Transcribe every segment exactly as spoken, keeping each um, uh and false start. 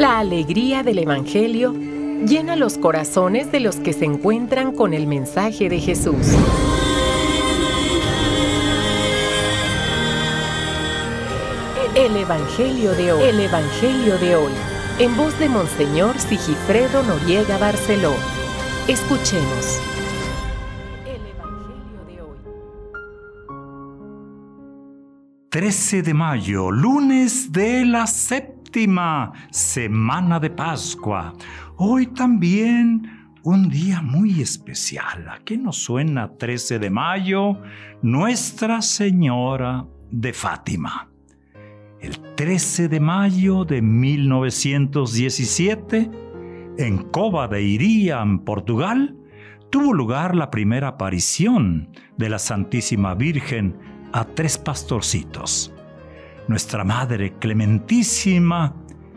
La alegría del Evangelio llena los corazones de los que se encuentran con el mensaje de Jesús. El Evangelio de hoy. El Evangelio de hoy. En voz de Monseñor Sigifredo Noriega Barceló. Escuchemos. El Evangelio de hoy. trece de mayo, lunes de la séptima semana de Pascua. Hoy también un día muy especial. ¿A qué nos suena trece de mayo? Nuestra Señora de Fátima. El trece de mayo de mil novecientos diecisiete, en Cova de Iria, en Portugal, tuvo lugar la primera aparición de la Santísima Virgen a tres pastorcitos. Nuestra Madre Clementísima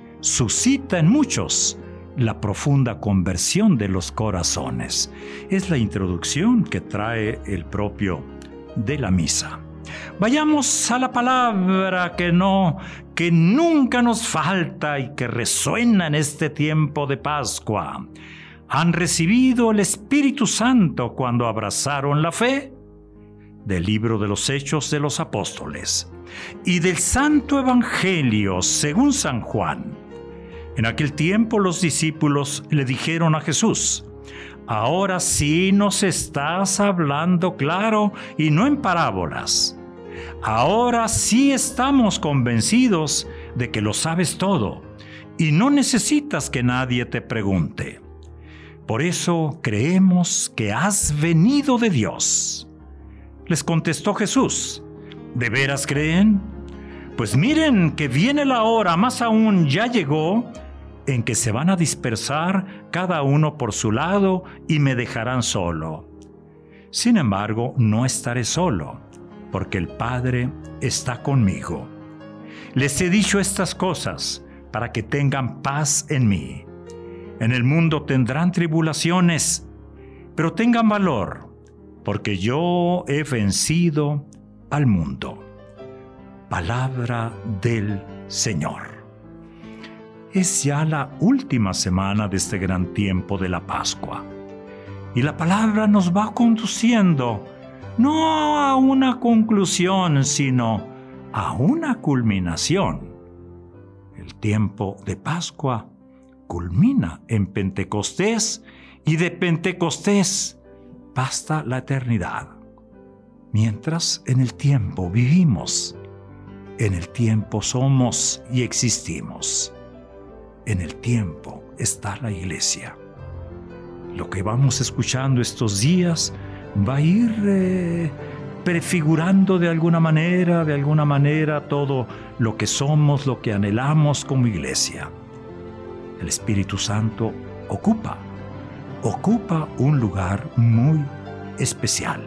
suscita en muchos la profunda conversión de los corazones. Es la introducción que trae el propio de la misa. Vayamos a la palabra que no, que nunca nos falta y que resuena en este tiempo de Pascua. ¿Han recibido el Espíritu Santo cuando abrazaron la fe? Del libro de los Hechos de los Apóstoles y del Santo Evangelio según San Juan. En aquel tiempo los discípulos le dijeron a Jesús: ahora sí nos estás hablando claro y no en parábolas. Ahora sí estamos convencidos de que lo sabes todo y no necesitas que nadie te pregunte. Por eso creemos que has venido de Dios. Les contestó Jesús: ¿de veras creen? Pues miren que viene la hora, más aún ya llegó, en que se van a dispersar cada uno por su lado y me dejarán solo. Sin embargo, no estaré solo, porque el Padre está conmigo. Les he dicho estas cosas para que tengan paz en mí. En el mundo tendrán tribulaciones, pero tengan valor, porque yo he vencido al mundo. Palabra del Señor. Es ya la última semana de este gran tiempo de la Pascua. Y la palabra nos va conduciendo no a una conclusión, sino a una culminación. El tiempo de Pascua culmina en Pentecostés y de Pentecostés basta la eternidad. Mientras en el tiempo vivimos, en el tiempo somos y existimos. En el tiempo está la Iglesia. Lo que vamos escuchando estos días va a ir eh, prefigurando de alguna manera, de alguna manera todo lo que somos, lo que anhelamos como Iglesia. El Espíritu Santo ocupa, ocupa un lugar muy especial.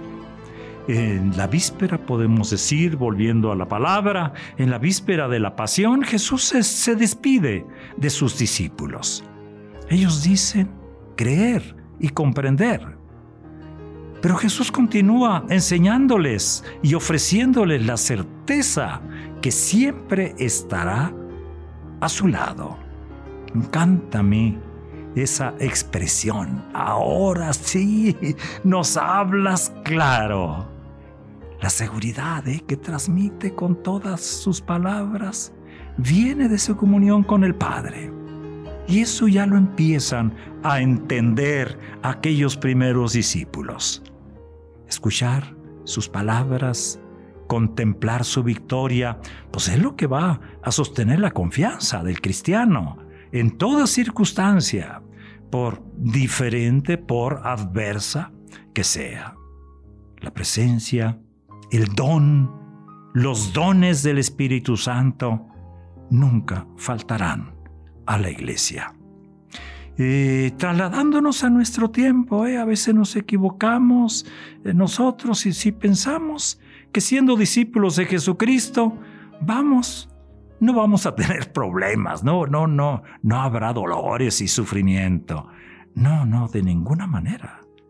En la víspera podemos decir, volviendo a la palabra, en la víspera de la pasión, Jesús se, se despide de sus discípulos. Ellos dicen creer y comprender. Pero Jesús continúa enseñándoles y ofreciéndoles la certeza que siempre estará a su lado. Me encanta a mí esa expresión. Ahora sí nos hablas claro. La seguridad ¿eh? que transmite con todas sus palabras viene de su comunión con el Padre. Y eso ya lo empiezan a entender aquellos primeros discípulos. Escuchar sus palabras, contemplar su victoria, pues es lo que va a sostener la confianza del cristiano en toda circunstancia, por diferente, por adversa que sea. La presencia, el don, los dones del Espíritu Santo nunca faltarán a la Iglesia. Eh, trasladándonos a nuestro tiempo, eh, a veces nos equivocamos eh, nosotros y si pensamos que siendo discípulos de Jesucristo vamos, no vamos a tener problemas, no, no, no, no habrá dolores y sufrimiento. No, no, de ninguna manera.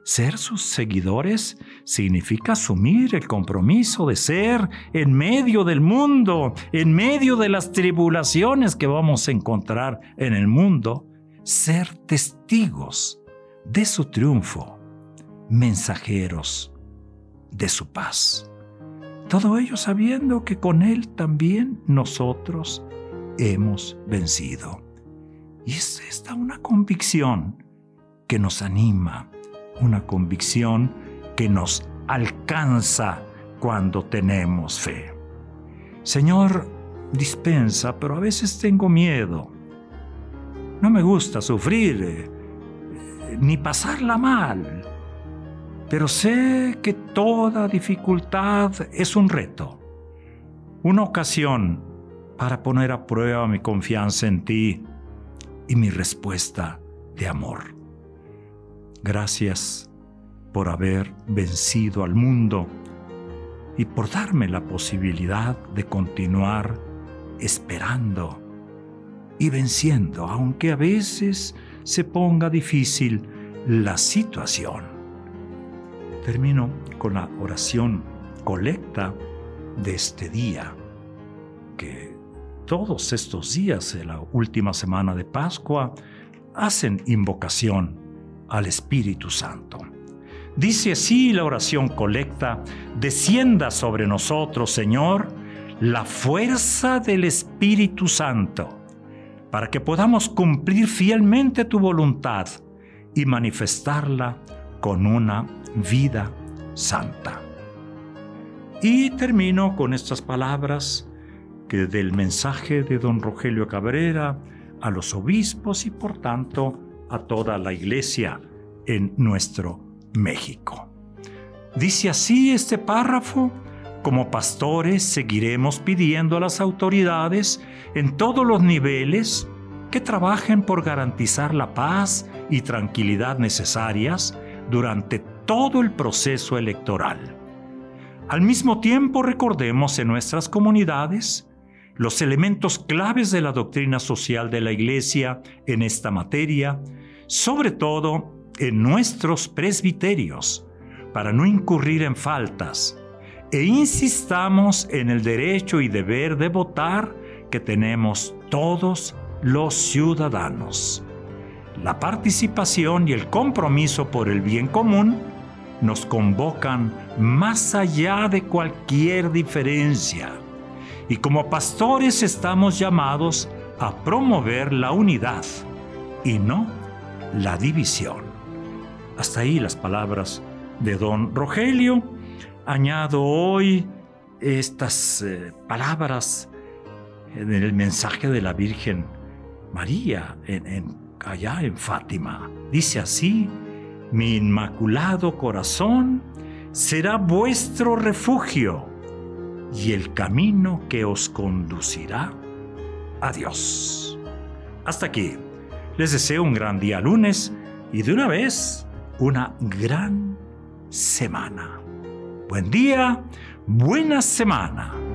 Ser sus seguidores significa asumir el compromiso de ser en medio del mundo, en medio de las tribulaciones que vamos a encontrar en el mundo, ser testigos de su triunfo, mensajeros de su paz. Todo ello sabiendo que con Él también nosotros hemos vencido. Y es esta una convicción que nos anima, una convicción que nos alcanza cuando tenemos fe. Señor, dispensa, pero a veces tengo miedo. No me gusta sufrir, eh, ni pasarla mal. Pero sé que toda dificultad es un reto, una ocasión para poner a prueba mi confianza en ti y mi respuesta de amor. Gracias por haber vencido al mundo y por darme la posibilidad de continuar esperando y venciendo, aunque a veces se ponga difícil la situación. Termino con la oración colecta de este día, que todos estos días de la última semana de Pascua hacen invocación al Espíritu Santo. Dice así la oración colecta: descienda sobre nosotros, Señor, la fuerza del Espíritu Santo, para que podamos cumplir fielmente tu voluntad y manifestarla con una vida santa. Y termino con estas palabras que del mensaje de don Rogelio Cabrera a los obispos y por tanto a toda la Iglesia en nuestro México. Dice así este párrafo: como pastores seguiremos pidiendo a las autoridades en todos los niveles que trabajen por garantizar la paz y tranquilidad necesarias durante todo el proceso electoral. Al mismo tiempo, recordemos en nuestras comunidades los elementos claves de la doctrina social de la Iglesia en esta materia, sobre todo en nuestros presbiterios, para no incurrir en faltas, e insistamos en el derecho y deber de votar que tenemos todos los ciudadanos. La participación y el compromiso por el bien común nos convocan más allá de cualquier diferencia, y como pastores estamos llamados a promover la unidad y no la división. Hasta ahí las palabras de don Rogelio. Añado hoy estas eh, palabras en el mensaje de la Virgen María en, en, allá en Fátima. Dice así: mi inmaculado corazón será vuestro refugio y el camino que os conducirá a Dios. Hasta aquí. Les deseo un gran día lunes y de una vez una gran semana. Buen día, buena semana.